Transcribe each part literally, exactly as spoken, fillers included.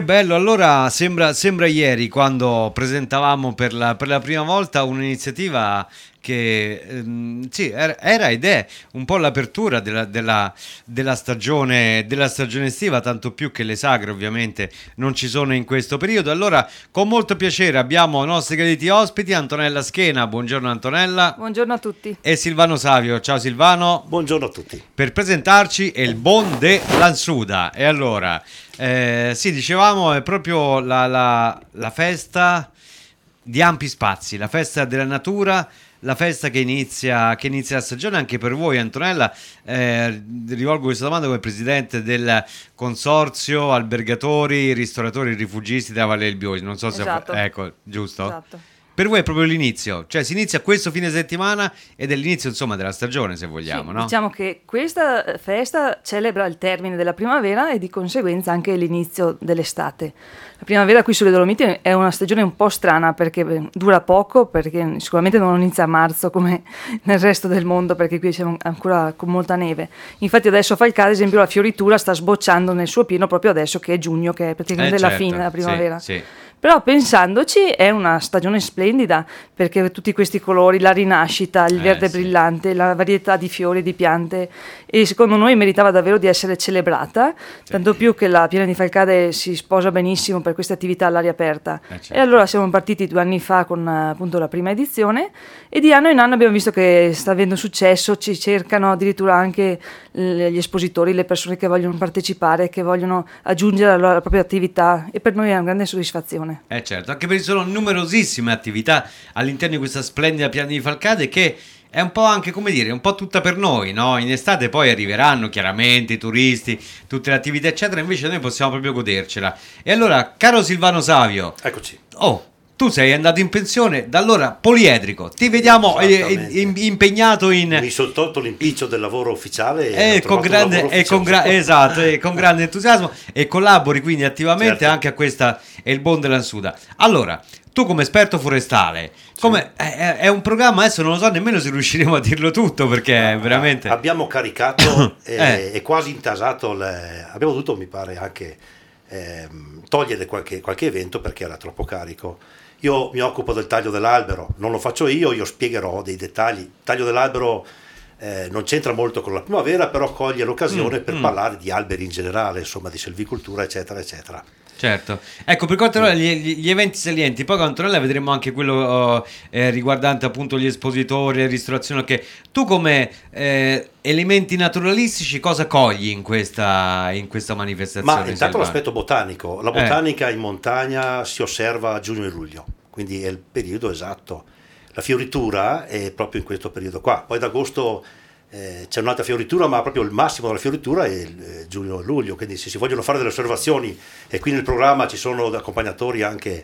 bello. Allora sembra, sembra ieri quando presentavamo per la, per la prima volta un'iniziativa che ehm, sì, era, era ed è un po' l'apertura della, della, della stagione della stagione estiva, tanto più che le sagre ovviamente non ci sono in questo periodo. Allora con molto piacere abbiamo i nostri graditi ospiti, Antonella Schena, buongiorno Antonella. Buongiorno a tutti. E Silvano Savio, ciao Silvano. Buongiorno a tutti. Per presentarci è il Bon de Lansuda. E allora eh, sì, dicevamo è proprio la, la, la festa di ampi spazi, la festa della natura, la festa che inizia, che inizia la stagione anche per voi. Antonella, eh, rivolgo questa domanda come presidente del consorzio albergatori, ristoratori, rifugisti della Valle del Bioisi. Non so se Esatto. Ecco, giusto? Esatto. Per voi è proprio l'inizio, cioè si inizia questo fine settimana ed è l'inizio insomma della stagione, se vogliamo, Sì, no? diciamo che questa festa celebra il termine della primavera e di conseguenza anche l'inizio dell'estate. La primavera qui sulle Dolomiti è una stagione un po' strana perché dura poco, perché sicuramente non inizia a marzo come nel resto del mondo, perché qui siamo ancora con molta neve. Infatti adesso a Falcà, ad esempio, la fioritura sta sbocciando nel suo pieno proprio adesso che è giugno, che è praticamente Eh, la certo, fine della primavera. sì, sì. Però pensandoci è una stagione splendida perché tutti questi colori, la rinascita, il Eh, verde sì. brillante, la varietà di fiori, di piante, e secondo noi meritava davvero di essere celebrata, tanto più che la Piana di Falcade si sposa benissimo per queste attività all'aria aperta. Eh, certo. E allora siamo partiti due anni fa con appunto la prima edizione e di anno in anno abbiamo visto che sta avendo successo, ci cercano addirittura anche gli espositori, le persone che vogliono partecipare, che vogliono aggiungere la, la propria attività, e per noi è una grande soddisfazione. Eh certo, anche perché ci sono numerosissime attività all'interno di questa splendida Piana di Falcade che è un po' anche, come dire, un po' tutta per noi, no? In estate poi arriveranno chiaramente i turisti, tutte le attività eccetera, invece noi possiamo proprio godercela. E allora, caro Silvano Savio, Eccoci. oh, tu sei andato in pensione, da allora poliedrico, ti vediamo eh, Esattamente. in- impegnato in... Mi sono tolto l'impiccio del lavoro ufficiale Eh, ho con trovato un grande, lavoro eh, con gra- ufficiale. esatto, eh, con grande entusiasmo, e collabori quindi attivamente Certo. anche a questa è il Bon dell'Ansuda. Allora, tu come esperto forestale, come, è, è un programma, adesso non lo so nemmeno se riusciremo a dirlo tutto perché è veramente... Abbiamo caricato e, Eh. e quasi intasato, le, abbiamo dovuto, mi pare, anche ehm, togliere qualche, qualche evento perché era troppo carico. Io mi occupo del taglio dell'albero, non lo faccio io, io spiegherò dei dettagli. Il taglio dell'albero eh, non c'entra molto con la primavera, però coglie l'occasione Mm, per mm. parlare di alberi in generale, insomma di selvicoltura eccetera eccetera. Certo, ecco, per quanto riguarda gli, gli- gli eventi salienti, poi con Antonella vedremo anche quello uh, eh, riguardante appunto gli espositori, la ristorazione. Che tu come eh, elementi naturalistici cosa cogli in questa, in questa manifestazione? Ma intanto Silvano? l'aspetto botanico, la Eh. botanica in montagna si osserva a giugno e luglio, quindi è il periodo esatto. La fioritura è proprio in questo periodo qua, poi ad agosto eh, c'è un'altra fioritura, ma proprio il massimo della fioritura è il eh, giugno e luglio, quindi se si vogliono fare delle osservazioni, e qui nel programma ci sono accompagnatori anche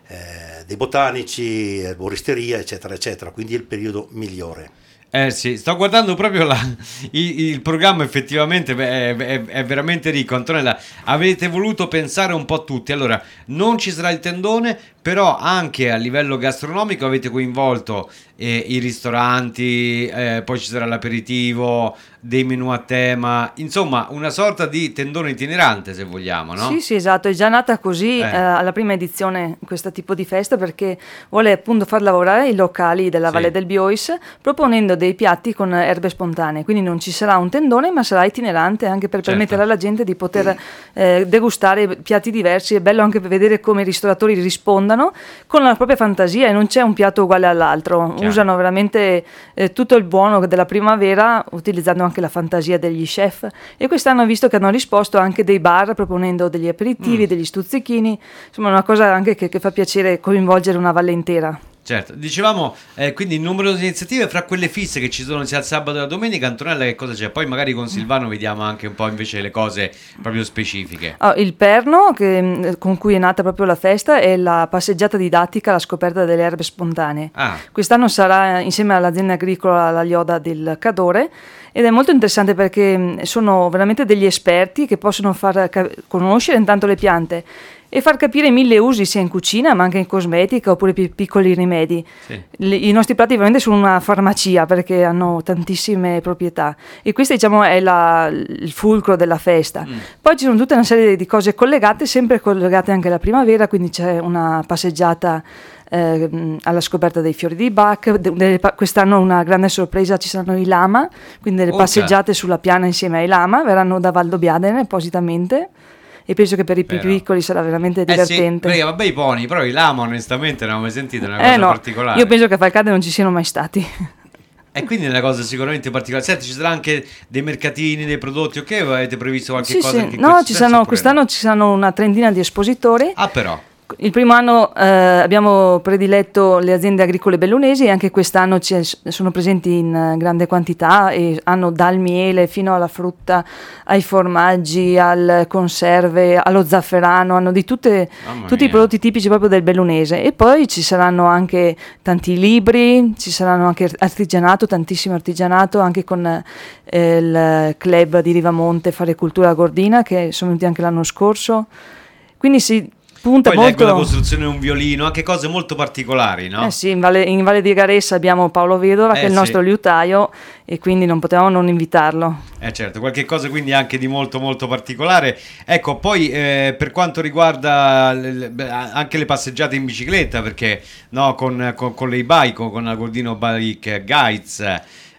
eh, dei botanici, eh, boristeria eccetera eccetera, quindi è il periodo migliore. Eh sì, sto guardando proprio la, il, il programma, effettivamente è, è- è veramente ricco. Antonella, avete voluto pensare un po' tutti. Allora, non ci sarà il tendone, però anche a livello gastronomico avete coinvolto eh, i ristoranti, eh, poi ci sarà l'aperitivo, dei menù a tema, insomma una sorta di tendone itinerante, se vogliamo, no? Sì, sì, esatto, è già nata così Eh. eh, alla prima edizione questo tipo di festa, perché vuole appunto far lavorare i locali della Sì. Valle del Biois proponendo dei piatti con erbe spontanee, quindi non ci sarà un tendone ma sarà itinerante, anche per Certo. permettere alla gente di poter eh, degustare piatti diversi. È bello anche per vedere come i ristoratori rispondano con la propria fantasia, e non c'è un piatto uguale all'altro. Chiaro. Usano veramente eh, tutto il buono della primavera, utilizzando anche la fantasia degli chef, e quest'anno ho visto che hanno risposto anche dei bar proponendo degli aperitivi, Mm. degli stuzzichini, insomma una cosa anche che, che fa piacere coinvolgere una valle intera. Certo, dicevamo eh, quindi numerose iniziative, fra quelle fisse che ci sono sia il sabato che la domenica. Antonella, che cosa c'è? Poi magari con Silvano vediamo anche un po' invece le cose proprio specifiche. Ah, il perno che, mh, con cui è nata proprio la festa è la passeggiata didattica alla scoperta delle erbe spontanee. Ah, Quest'anno sarà insieme all'azienda agricola La Lioda del Cadore, ed è molto interessante perché sono veramente degli esperti che possono far ca- conoscere intanto le piante e far capire mille usi sia in cucina ma anche in cosmetica oppure pi- piccoli rimedi. Sì. Le- I nostri piatti veramente sono una farmacia perché hanno tantissime proprietà e questo diciamo è la- il fulcro della festa. Mm. Poi ci sono tutta una serie di cose collegate, sempre collegate anche alla primavera, quindi c'è una passeggiata eh, alla scoperta dei fiori di Bach. De- delle pa- quest'anno una grande sorpresa, ci saranno i lama, quindi delle Urca. passeggiate sulla piana insieme ai lama, verranno da Valdobbiadene appositamente. E penso che per i più Però. piccoli sarà veramente Eh sì, divertente. perché vabbè i poni, però i lama onestamente non ho mai sentito, è una cosa Eh no, particolare. io penso che a Falcade non ci siano mai stati. E quindi è una cosa sicuramente particolare. Senti, ci sarà anche dei mercatini, dei prodotti, ok? O avete previsto qualche Sì, cosa sì. anche in No, questo ci senso, saranno, oppure quest'anno no? ci saranno una trentina di espositori. Ah però, Il primo anno eh, abbiamo prediletto le aziende agricole bellunesi e anche quest'anno ci sono presenti in eh, grande quantità e hanno dal miele fino alla frutta, ai formaggi, alle conserve, allo zafferano, hanno di tutte, Mamma tutti i mia. prodotti tipici proprio del bellunese. E poi ci saranno anche tanti libri, ci saranno anche artigianato, tantissimo artigianato, anche con eh, il club di Rivamonte Fare Cultura Gordina che sono venuti anche l'anno scorso. Quindi si punta poi leggo molto. la costruzione di un violino, anche cose molto particolari, no? Eh sì, in Valle, in Valle di Garessa abbiamo Paolo Vedova Eh che è il sì. nostro liutaio e quindi non potevamo non invitarlo. Eh certo, qualche cosa quindi anche di molto molto particolare. Ecco, poi eh, per quanto riguarda le- le- beh, anche le passeggiate in bicicletta, perché no, con, con, con le e-bike, con la Gordino Bike Guides,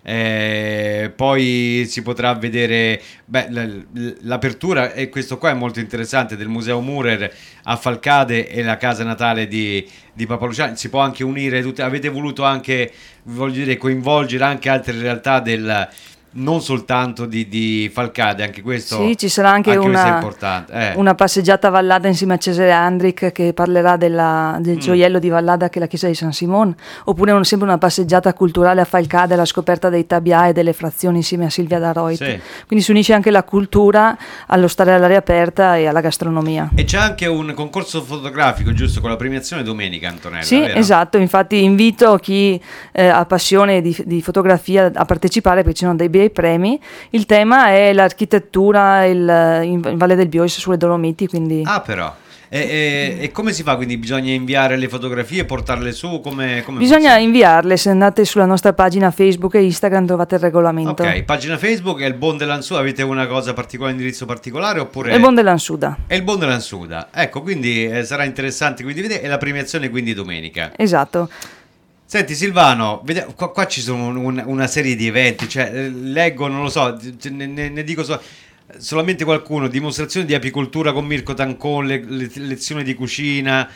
eh, poi si potrà vedere beh, l- l'apertura, e questo qua è molto interessante, del Museo Murer a Falcade e la casa natale di, di Papa Luciano. Si può anche unire tutte, avete voluto anche, voglio dire, coinvolgere anche altre realtà del non soltanto di, di Falcade, anche questo, Sì, ci sarà anche, questo è una, importante. Eh. una passeggiata a Vallada insieme a Cesare Andric che parlerà della- Mm. del gioiello di Vallada che è la chiesa di San Simone, oppure un- sempre una passeggiata culturale a Falcade alla scoperta dei Tabià e delle frazioni insieme a Silvia Daroit. Sì. Quindi si unisce anche la cultura allo stare all'aria aperta e alla gastronomia. E c'è anche un concorso fotografico, giusto, con la premiazione domenica, Antonella, Sì, vero? esatto, infatti invito chi eh, ha passione di, di fotografia a partecipare perché ci sono dei bei premi. Il tema è l'architettura il, in Valle del Biois sulle Dolomiti, quindi Ah però, e, e- e come si fa? Quindi bisogna inviare le fotografie e portarle su? Come, come bisogna funziona? inviarle. Se andate sulla nostra pagina Facebook e Instagram trovate il regolamento. Ok, pagina Facebook è il Bon dell'Ansù, avete una cosa particolare, indirizzo particolare oppure... È il Bon dell'Ansuda, È il Bon dell'Ansuda, ecco, quindi eh, sarà interessante quindi vedere, e la premiazione quindi domenica. esatto. Senti Silvano, vede- qua, qua ci sono un- un- una serie di eventi, cioè eh, leggo, non lo so, ne, ne- ne dico so- solamente qualcuno, dimostrazioni di apicoltura con Mirko Tancon, le, le- lezioni di cucina,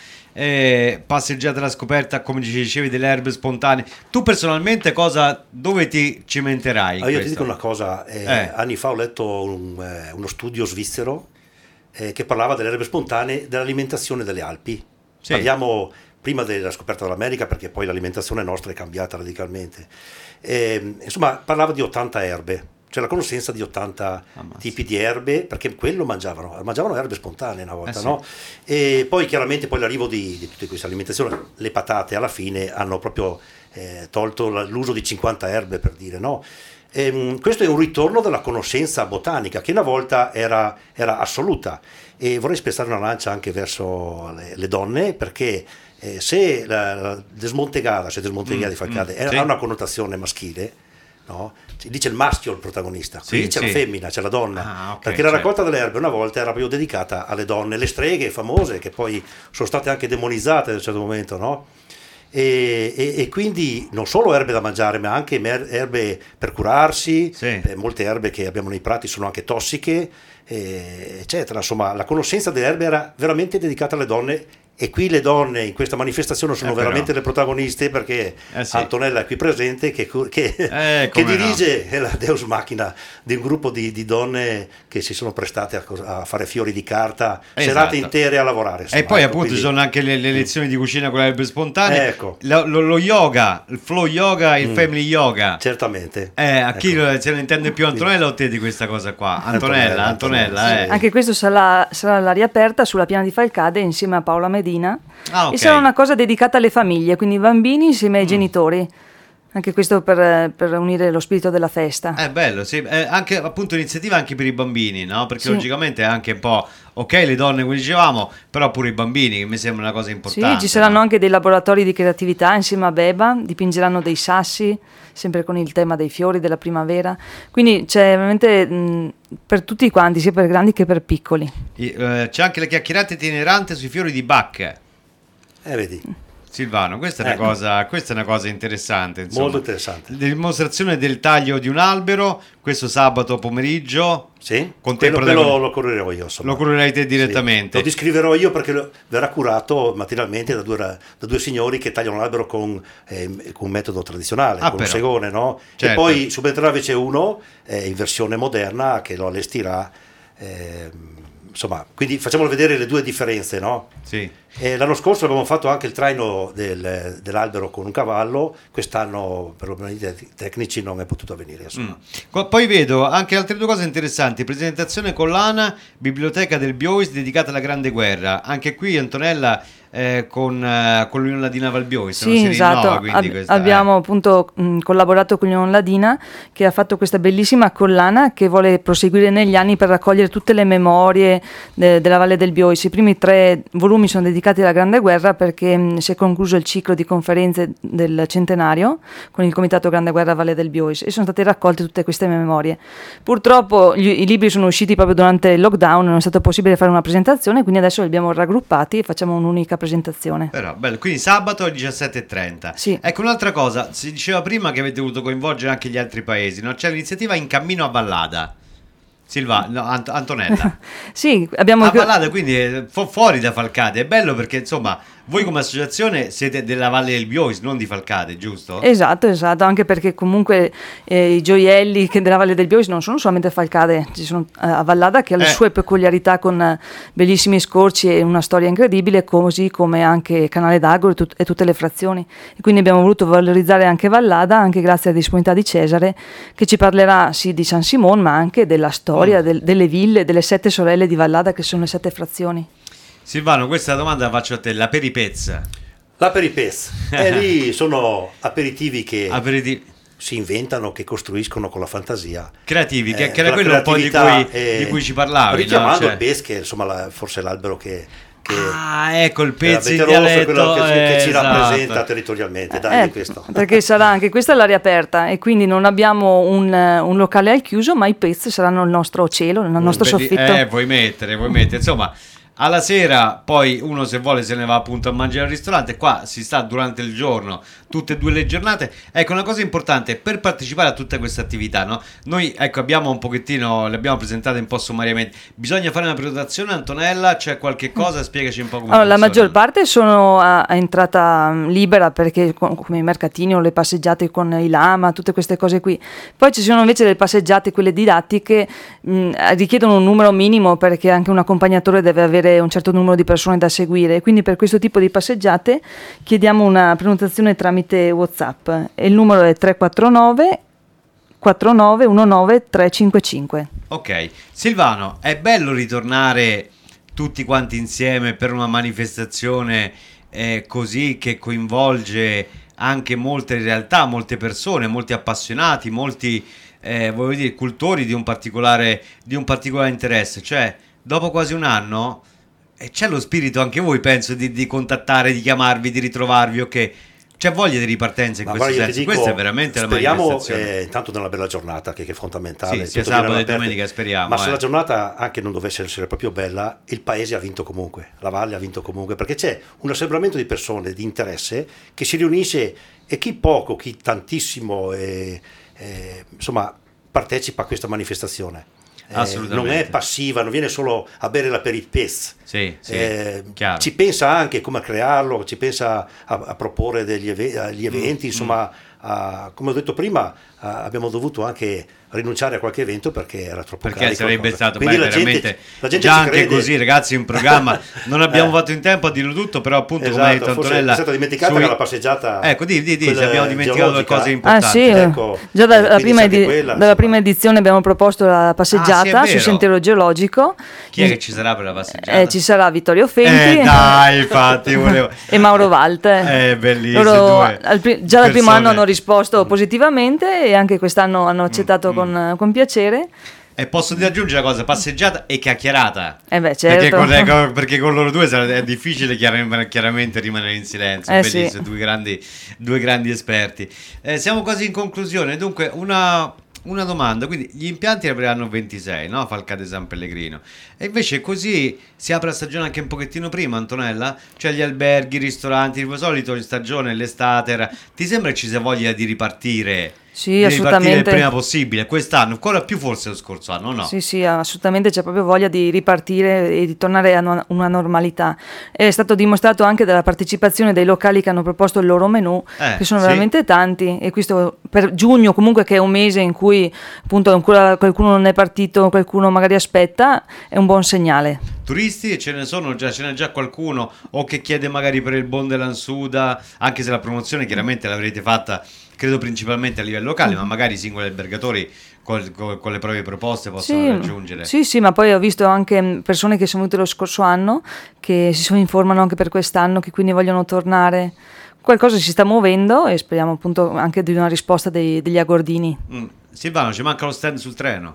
eh, passeggiate alla scoperta, come ci dicevi, delle erbe spontanee. Tu personalmente cosa, dove ti cimenterai in Ah, io ti questo? dico una cosa, eh, Eh. anni fa ho letto un, eh, uno studio svizzero eh, che parlava delle erbe spontanee, dell'alimentazione delle Alpi. Sì. Parliamo prima della scoperta dell'America, perché poi l'alimentazione nostra è cambiata radicalmente. Eh, insomma, parlava di ottanta erbe, cioè la conoscenza di ottanta Ammazza. tipi di erbe, perché quello mangiavano, mangiavano erbe spontanee una volta, Eh sì. no? E poi chiaramente poi l'arrivo di, di tutte queste alimentazioni, le patate alla fine hanno proprio eh, tolto la- l'uso di cinquanta erbe, per dire, no? Ehm, questo è un ritorno della conoscenza botanica che una volta era, era assoluta, e vorrei spezzare una lancia anche verso le, le donne, perché eh, se la, la desmontegata, se desmontegata Mm, di Falcade mm, è- sì. ha una connotazione maschile, no? Si dice il maschio il protagonista, Sì, qui c'è sì. la femmina, c'è la donna, Ah, ok, perché la certo. raccolta delle erbe una volta era proprio dedicata alle donne, le streghe famose che poi sono state anche demonizzate a un certo momento, no? E, e- e quindi non solo erbe da mangiare, ma anche mer- erbe per curarsi. Sì. Eh, molte erbe che abbiamo nei prati sono anche tossiche, eh, eccetera. Insomma, la conoscenza delle erbe era veramente dedicata alle donne, e qui le donne in questa manifestazione sono Eh, però. veramente le protagoniste, perché Eh, sì. Antonella è qui presente che, che- Eh, che come no. dirige la Deus Machina di un gruppo di, di donne che si sono prestate a, cos- a fare fiori di carta, Esatto. serate intere a lavorare. E insomma, poi ecco, appunto quindi- ci sono anche le, le lezioni di cucina con le erbe spontanee, Ecco. lo, lo- lo yoga, il flow yoga, il Mm. family yoga. Certamente. Eh, a chi Ecco. lo- se ne intende più Antonella o te di questa cosa qua? Antonella, Antonella, Antonella, Antonella, eh. sì. Anche questo sarà, sarà all'aria aperta sulla piana di Falcade insieme a Paola Medina. Ah, ok. E sarà una cosa dedicata alle famiglie, quindi i bambini insieme ai Mm. genitori. Anche questo per, per unire lo spirito della festa. È bello, sì, è anche appunto iniziativa anche per i bambini, no? Perché Sì. logicamente è anche un po', ok, le donne come dicevamo, però pure i bambini, che mi sembra una cosa importante. Sì, ci saranno no? anche dei laboratori di creatività insieme a Beba, dipingeranno dei sassi, sempre con il tema dei fiori della primavera. Quindi c'è veramente mh, per tutti quanti, sia per grandi che per piccoli. I- eh, c'è anche la chiacchierata itinerante sui fiori di Bach. Eh, vedi, Silvano, questa è una Ecco. cosa, questa è una cosa interessante, insomma. molto interessante. Dimostrazione del taglio di un albero, questo sabato pomeriggio. Sì? Con te quello, protagonista. quello lo correrò io, insomma. Lo curerai te direttamente. Sì. Lo descriverò io perché lo- verrà curato materialmente da due, ra- da due signori che tagliano l'albero con, eh, con un metodo tradizionale, Ah, con un però. segone, no? Certo. E poi subentrerà invece uno eh, in versione moderna che lo allestirà. eh, insomma, quindi facciamolo vedere le due differenze, no? Sì. Eh, l'anno scorso abbiamo fatto anche il traino del- dell'albero con un cavallo, quest'anno per problemi te- tecnici non è potuto avvenire. Insomma. Mm. Qua- Poi vedo anche altre due cose interessanti: presentazione collana, biblioteca del Biois dedicata alla Grande Guerra. Anche qui Antonella eh, con, eh, con l'Unione Ladina Val Biois, non Sì, si esatto. rinnova, quindi Ab- questa, abbiamo eh. appunto mh, collaborato con l'Unione Ladina, che ha fatto questa bellissima collana che vuole proseguire negli anni per raccogliere tutte le memorie de- della Valle del Biois. I primi tre volumi sono dedicati alla Grande Guerra perché mh, si è concluso il ciclo di conferenze del centenario con il Comitato Grande Guerra Valle del Biois e sono state raccolte tutte queste memorie. Purtroppo gli- i libri sono usciti proprio durante il lockdown, non è stato possibile fare una presentazione, quindi adesso li abbiamo raggruppati e facciamo un'unica presentazione. Però, bello. Quindi sabato alle diciassette e trenta. Sì. Ecco un'altra cosa, si diceva prima che avete voluto coinvolgere anche gli altri paesi, no? C'è l'iniziativa In Cammino a Vallada. Silva, no, Ant- Antonella. Sì, abbiamo A Vallada, quindi è fu- fuori da Falcade. È bello perché insomma, voi come associazione siete della Valle del Biois, non di Falcade, giusto? Esatto, esatto, anche perché comunque eh, i gioielli che della Valle del Biois non sono solamente Falcade, ci sono eh, a Vallada che ha le Eh. sue peculiarità con eh, bellissimi scorci e una storia incredibile, così come anche Canale d'Agro e, tut- e tutte le frazioni. E quindi abbiamo voluto valorizzare anche Vallada, anche grazie alla disponibilità di Cesare, che ci parlerà sì di San Simon, ma anche della storia, del- delle ville, delle sette sorelle di Vallada, che sono le sette frazioni. Silvano, questa domanda la faccio a te, la peripezza. La peripez, e lì sono aperitivi che Aperiti- si inventano, che costruiscono con la fantasia. creativi, che, Eh, che era con la quello un po' di creatività, cui, eh, di cui ci parlavi, no? richiamando Cioè- il pez, che insomma la- forse è l'albero che, che Ah, ecco il che pezzo in l'abete rosso è dialetto, quello che, ci- che ci esatto. rappresenta territorialmente. Dai, Eh, questo. perché sarà anche questa è l'aria aperta e quindi non abbiamo un, eh, un locale al chiuso, ma i pezzi saranno il nostro cielo, il nostro Belli- soffitto. Eh, vuoi mettere, vuoi mettere, insomma, alla sera poi uno se vuole se ne va appunto a mangiare al ristorante, qua si sta durante il giorno, tutte e due le giornate. Ecco, una cosa importante, per partecipare a tutte queste attività, no? Noi, ecco, abbiamo un pochettino, le abbiamo presentate un po' sommariamente, bisogna fare una prenotazione, Antonella, c'è qualche cosa? Spiegaci un po' come Allora, la funziona. maggior parte sono a, a entrata mm, libera perché co- come i mercatini o le passeggiate con i lama, tutte queste cose qui. Poi ci sono invece le passeggiate, quelle didattiche, mh, richiedono un numero minimo perché anche un accompagnatore deve avere un certo numero di persone da seguire. Quindi per questo tipo di passeggiate chiediamo una prenotazione tramite WhatsApp e il numero è tre quattro nove quattro nove uno nove tre cinque cinque. Ok, Silvano, è bello ritornare tutti quanti insieme per una manifestazione eh, così che coinvolge anche molte realtà, molte persone, molti appassionati, molti eh, voglio dire, cultori di un particolare, di un particolare interesse. Cioè, dopo quasi un anno eh, c'è lo spirito anche voi, penso, di, di contattare, di chiamarvi, di ritrovarvi, ok? C'è voglia di ripartenza in Ma questo guarda, io ti senso. dico, Questa è veramente la speriamo manifestazione. eh, intanto nella bella giornata, che, che è fondamentale. Sì, sia tutto viene sabato e all'aperto. domenica, speriamo, Ma se eh. la giornata anche non dovesse essere proprio bella, il paese ha vinto comunque, la valle ha vinto comunque, perché c'è un assembramento di persone di interesse che si riunisce, e chi poco, chi tantissimo, eh, eh, insomma, partecipa a questa manifestazione. Eh, Assolutamente. non è passiva, non viene solo a bere la peripez. Sì, sì, Eh, chiaro. ci pensa anche come a crearlo, ci pensa a, a proporre degli eve- agli eventi, Mm, insomma, a- come ho detto prima, a- abbiamo dovuto anche rinunciare a qualche evento perché era troppo perché carico. sarebbe stato Quindi beh, la veramente gente, la gente già ci anche crede. così, ragazzi, in programma non abbiamo Eh. fatto in tempo a dirlo tutto, però appunto Esatto, come ha detto forse Antonella è stata dimenticata sui- che la passeggiata, ecco di, di, di ci quella abbiamo dimenticato le geologica, cose Ah importanti. sì, Ecco, già dalla, quindi prima, c'è anche edi- quella, dalla insomma. prima edizione abbiamo proposto la passeggiata Ah, sì, è sul vero. sentiero geologico. Chi è che ci sarà per la passeggiata? Eh, ci sarà Vittorio Fenti Eh, dai, infatti volevo e Mauro Valte. Eh, bellissimi, Loro due al pri- già dal primo persone. anno hanno risposto positivamente e anche quest'anno hanno accettato con, con piacere. E posso di aggiungere una cosa, passeggiata e chiacchierata. Eh beh, Perché certo. con, con- perché con loro due sarà- è difficile chiar- chiaramente rimanere in silenzio. Eh, Bellissimo, sì. due, grandi, due grandi esperti. Eh, siamo quasi in conclusione, dunque una, una domanda. Quindi gli impianti ne apriranno ventisei, no? Falcade San Pellegrino. E invece così si apre la stagione anche un pochettino prima, Antonella? Cioè gli alberghi, i ristoranti, di solito in stagione, l'estate. era- Ti sembra che ci sia voglia di ripartire? Sì, di ripartire il assolutamente. prima possibile, quest'anno, ancora più forse lo scorso anno, no? Sì, sì, assolutamente c'è proprio voglia di ripartire e di tornare a una- una normalità. È stato dimostrato anche dalla partecipazione dei locali che hanno proposto il loro menù, Eh, che sono sì. veramente tanti. E questo per giugno, comunque, che è un mese in cui appunto ancora qualcuno non è partito, qualcuno magari aspetta, è un buon segnale. Turisti, e ce ne sono già, ce n'è già qualcuno o che chiede magari per il Bon dell'Ansuda, anche se la promozione chiaramente l'avrete fatta credo principalmente a livello locale, ma magari i singoli albergatori col- col- con le proprie proposte possono Sì, raggiungere. sì, sì, ma poi ho visto anche mh, persone che sono venute lo scorso anno, che si sono informano anche per quest'anno, che quindi vogliono tornare. Qualcosa si sta muovendo e speriamo appunto anche di una risposta dei- degli agordini. Mm. Silvano, ci manca lo stand sul treno.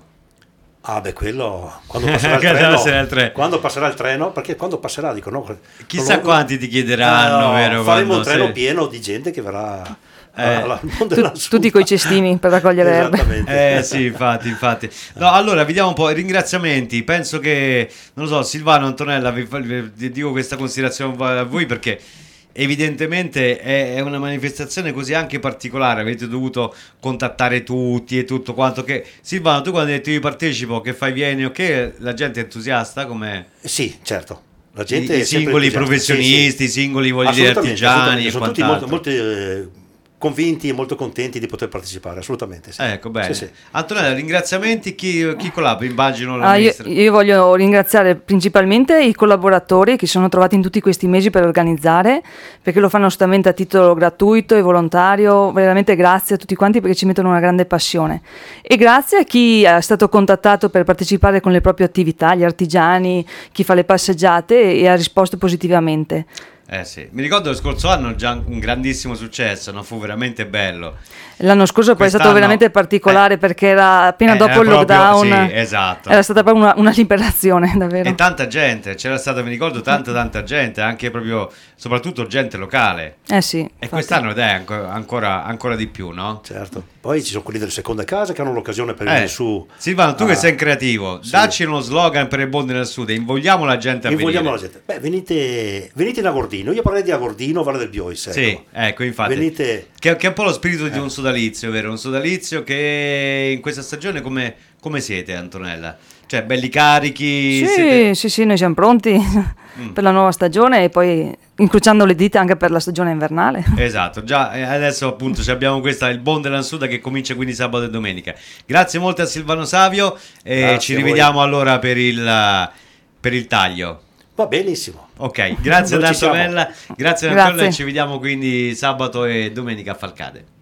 Ah beh, quello quando passerà il Che deve treno, essere il treno. quando passerà il treno, perché quando passerà dico no, Chissà non- quanti ti chiederanno, Eh, vero? faremo quando un treno se- pieno di gente che verrà Eh. alla- al mondo Tu- della tutti coi cestini per raccogliere erbe. Esattamente. Eh sì, infatti, infatti. No, allora vediamo un po' i ringraziamenti. Penso che, non lo so, Silvano, Antonella, vi, vi- vi dico questa considerazione a voi perché evidentemente è, è una manifestazione così anche particolare. Avete dovuto contattare tutti e tutto quanto. Che Silvano, tu quando hai detto io partecipo, che fai, vieni, ok? La gente è entusiasta come Sì, certo. La i, gente i è sempre singoli entusiasta. professionisti, Sì, i sì. singoli voglio dire Assolutamente, artigiani assolutamente. e Sono tutti molto, quant'altro. molto eh, convinti e molto contenti di poter partecipare, assolutamente. Sì. Ecco, bene. Sì, sì. Antonella, ringraziamenti. Chi, chi collabora? Immagino la Ah, io, ministra. io voglio ringraziare principalmente i collaboratori che si sono trovati in tutti questi mesi per organizzare, perché lo fanno assolutamente a titolo gratuito e volontario. Veramente grazie a tutti quanti perché ci mettono una grande passione. E grazie a chi è stato contattato per partecipare con le proprie attività, gli artigiani, chi fa le passeggiate e ha risposto positivamente. Eh sì, mi ricordo lo scorso anno già un grandissimo successo, no? Fu veramente bello. L'anno scorso poi è stato Quest'anno- veramente particolare eh, perché era appena eh, dopo era il proprio- lockdown. sì, esatto. Era stata proprio una, una liberazione, davvero. E tanta gente, c'era stata, mi ricordo, tanta tanta gente, anche proprio, soprattutto gente locale. Eh sì. E infatti. quest'anno ed è anco- ancora, ancora di più, no? Certo. Poi ci sono quelli delle seconde case che hanno l'occasione per Eh, venire su. Silvano, tu a- che sei creativo, sì. dacci uno slogan per il Bon del Sud, invogliamo la gente a Invogliamo la venire. gente. Beh, venite, venite in Agordino. Io parlerei di Agordino, Valle del Biois. Ecco. Sì, ecco, infatti. Venite. Che, che è un po' lo spirito di Eh. un sodalizio, vero? Un sodalizio che in questa stagione come, come siete, Antonella? Cioè, belli carichi? Sì, siete- sì, sì, noi siamo pronti per la nuova stagione e poi incrociando le dita anche per la stagione invernale. Esatto, già eh, adesso appunto ci abbiamo questa, il Bon dell'Ansuda che comincia quindi sabato e domenica. Grazie molto a Silvano Savio e Grazie ci a voi. rivediamo allora per il, per il taglio. Va benissimo. Ok, grazie ad Noi ci siamo. Antonella, grazie ad Antonella Grazie. e ci vediamo quindi sabato e domenica a Falcade.